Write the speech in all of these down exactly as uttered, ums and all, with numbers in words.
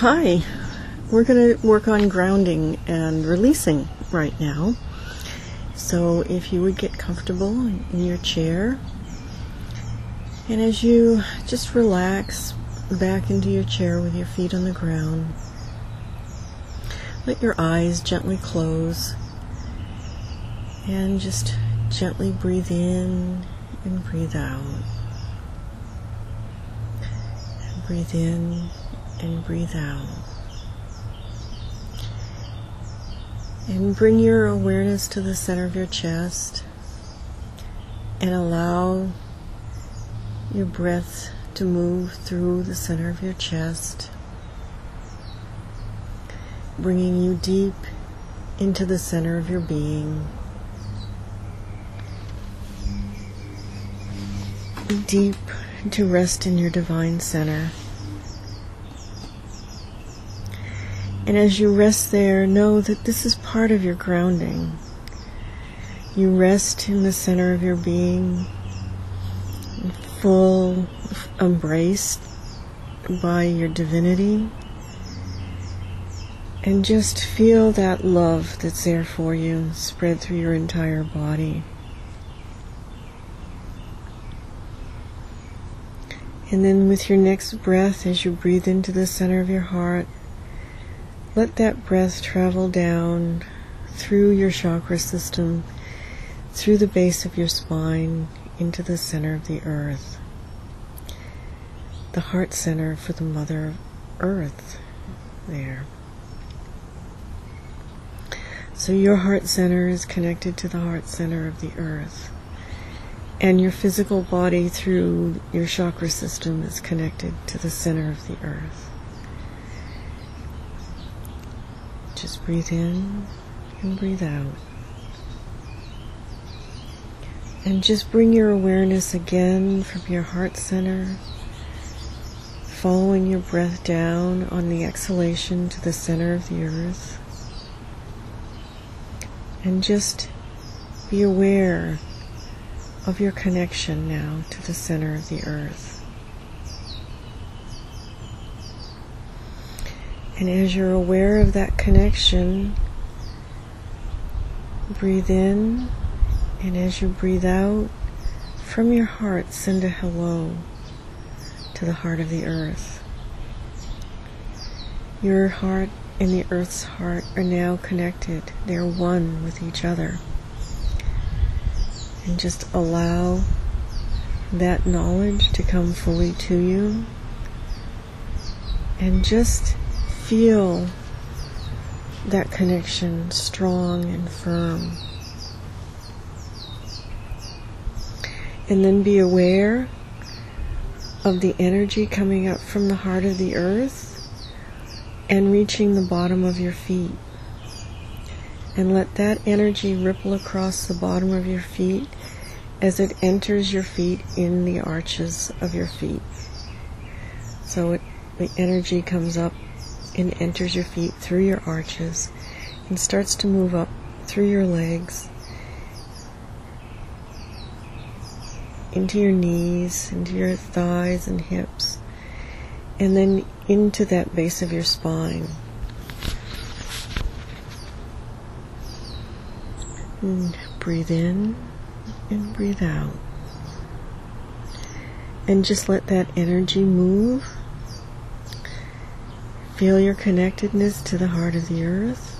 Hi, we're going to work on grounding and releasing right now. So if you would get comfortable in your chair, and as you just relax back into your chair with your feet on the ground, let your eyes gently close and just gently breathe in and breathe out. And breathe in and breathe out. And bring your awareness to the center of your chest and allow your breath to move through the center of your chest, bringing you deep into the center of your being. Deep to rest in your divine center. And as you rest there, know that this is part of your grounding. You rest in the center of your being, full, embraced by your divinity, and just feel that love that's there for you spread through your entire body. And then with your next breath, as you breathe into the center of your heart, let that breath travel down through your chakra system, through the base of your spine, into the center of the earth. The heart center for the Mother Earth there. So your heart center is connected to the heart center of the earth. And your physical body through your chakra system is connected to the center of the earth. Just breathe in and breathe out. And just bring your awareness again from your heart center, following your breath down on the exhalation to the center of the earth. And just be aware of your connection now to the center of the earth. And as you're aware of that connection, breathe in, and as you breathe out, from your heart send a hello to the heart of the earth. Your heart and the earth's heart are now connected. They're one with each other. And just allow that knowledge to come fully to you. And just feel that connection strong and firm. And then be aware of the energy coming up from the heart of the earth and reaching the bottom of your feet. And let that energy ripple across the bottom of your feet as it enters your feet in the arches of your feet. So it, the energy comes up and enters your feet through your arches and starts to move up through your legs, into your knees, into your thighs and hips, and then into that base of your spine. And breathe in and breathe out. And just let that energy move. Feel your connectedness to the heart of the earth.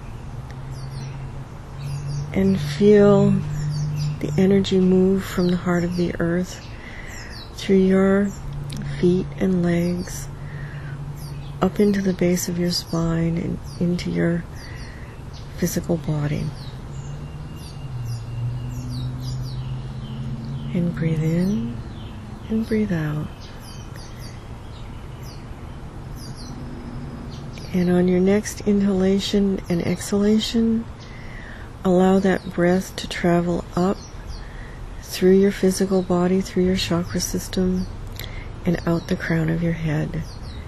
And feel the energy move from the heart of the earth through your feet and legs, up into the base of your spine and into your physical body. And breathe in and breathe out. And on your next inhalation and exhalation, allow that breath to travel up through your physical body, through your chakra system, and out the crown of your head.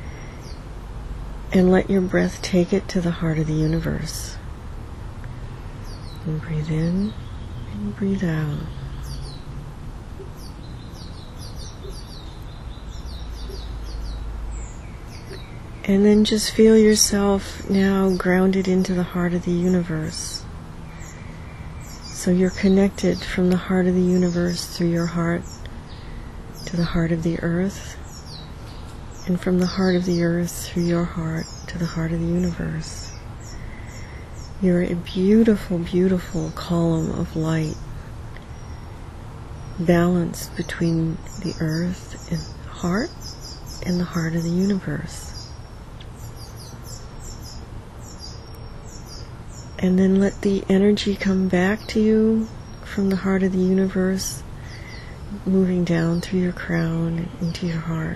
And let your breath take it to the heart of the universe. And breathe in and breathe out. And then just feel yourself now grounded into the heart of the universe. So you're connected from the heart of the universe through your heart to the heart of the earth, and from the heart of the earth through your heart to the heart of the universe. You're a beautiful, beautiful column of light, balanced between the earth and heart and the heart of the universe. And then let the energy come back to you from the heart of the universe, moving down through your crown into your heart.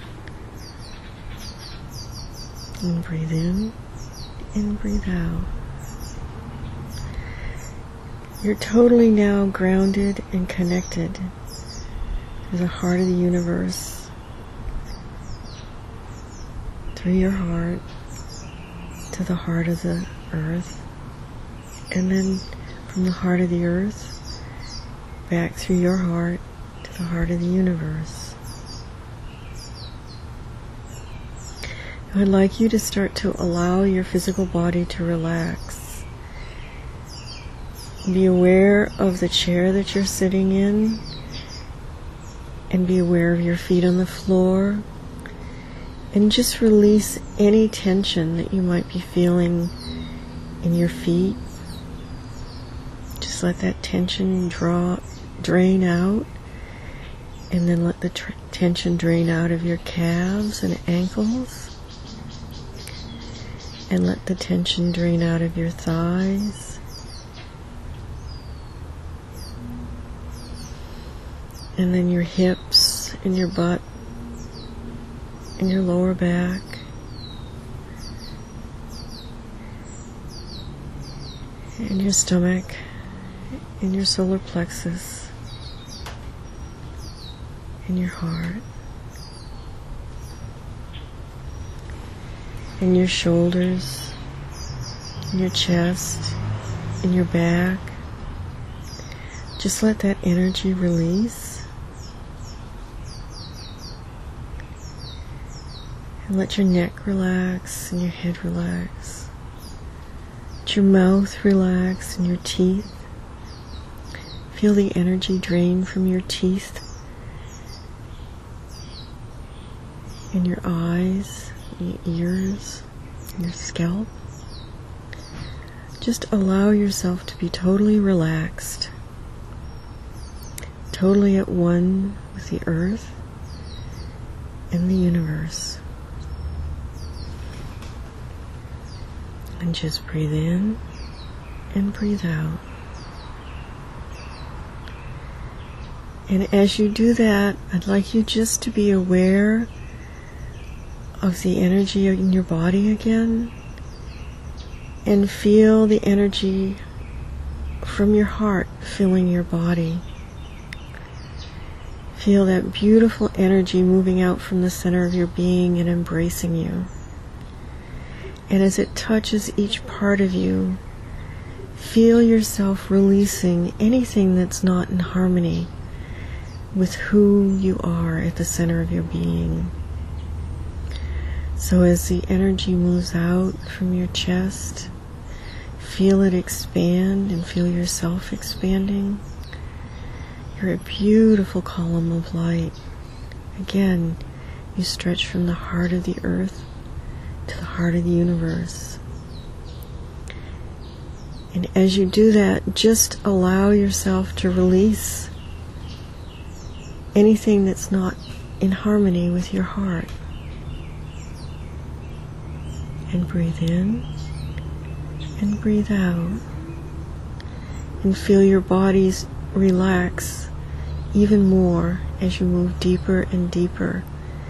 And breathe in and breathe out. You're totally now grounded and connected to the heart of the universe through your heart to the heart of the earth, and then from the heart of the earth back through your heart to the heart of the universe. I'd like you to start to allow your physical body to relax. Be aware of the chair that you're sitting in, and be aware of your feet on the floor, and just release any tension that you might be feeling in your feet. Just let that tension draw, drain out, and then let the tr- tension drain out of your calves and ankles. And let the tension drain out of your thighs. And then your hips and your butt and your lower back. And your stomach and your solar plexus and your heart. And your shoulders, and your chest, and your back. Just let that energy release. And let your neck relax and your head relax. Let your mouth relax and your teeth. Feel the energy drain from your teeth and your eyes, your ears, your scalp. Just allow yourself to be totally relaxed, totally at one with the earth and the universe. And just breathe in and breathe out. And as you do that, I'd like you just to be aware of the energy in your body again, and feel the energy from your heart filling your body. Feel that beautiful energy moving out from the center of your being and embracing you. And as it touches each part of you, feel yourself releasing anything that's not in harmony with who you are at the center of your being. So as the energy moves out from your chest, feel it expand and feel yourself expanding. You're a beautiful column of light. Again, you stretch from the heart of the earth to the heart of the universe. And as you do that, just allow yourself to release anything that's not in harmony with your heart. And breathe in and breathe out. And feel your bodies relax even more as you move deeper and deeper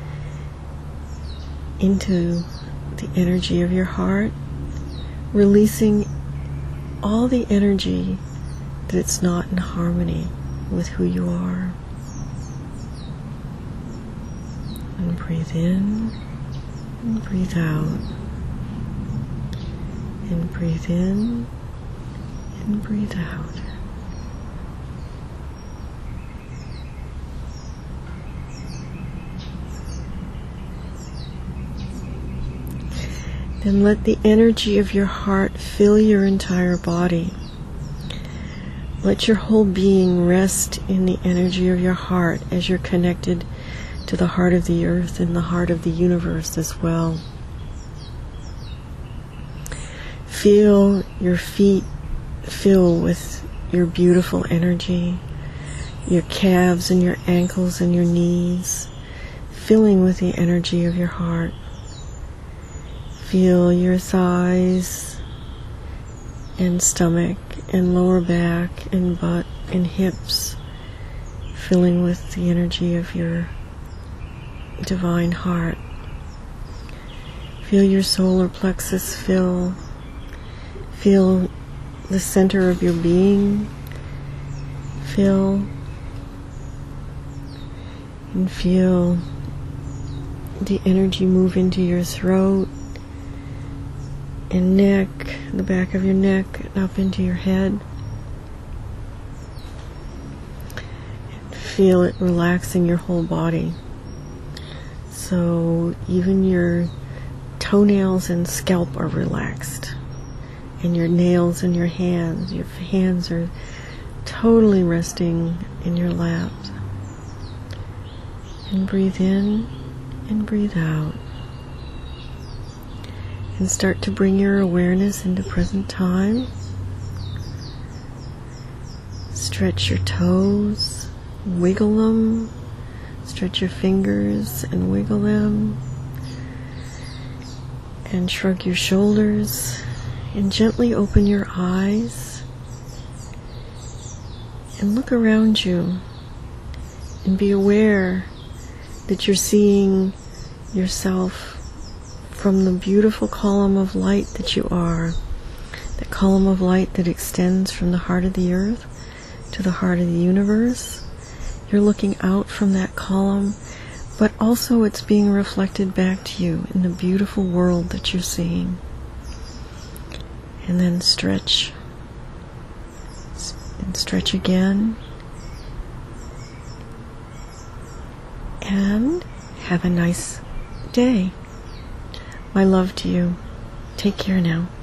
into the energy of your heart, releasing all the energy that's not in harmony with who you are. And breathe in and breathe out. And breathe in and breathe out. Then let the energy of your heart fill your entire body. Let your whole being rest in the energy of your heart as you're connected to the heart of the earth and the heart of the universe as well. Feel your feet fill with your beautiful energy, your calves and your ankles and your knees filling with the energy of your heart. Feel your thighs and stomach and lower back and butt and hips filling with the energy of your divine heart. Feel your solar plexus fill. Feel the center of your being fill. And feel the energy move into your throat and neck, the back of your neck, and up into your head. And feel it relaxing your whole body. So even your toenails and scalp are relaxed. And your nails and your hands, your hands are totally resting in your lap. And breathe in and breathe out. And start to bring your awareness into present time. Stretch your toes, wiggle them, stretch your fingers and wiggle them. And shrug your shoulders and gently open your eyes. And look around you and be aware that you're seeing yourself from the beautiful column of light that you are, that column of light that extends from the heart of the earth to the heart of the universe. You're looking out from that column, but also it's being reflected back to you in the beautiful world that you're seeing. And then stretch, and stretch again, and have a nice day. My love to you. Take care now.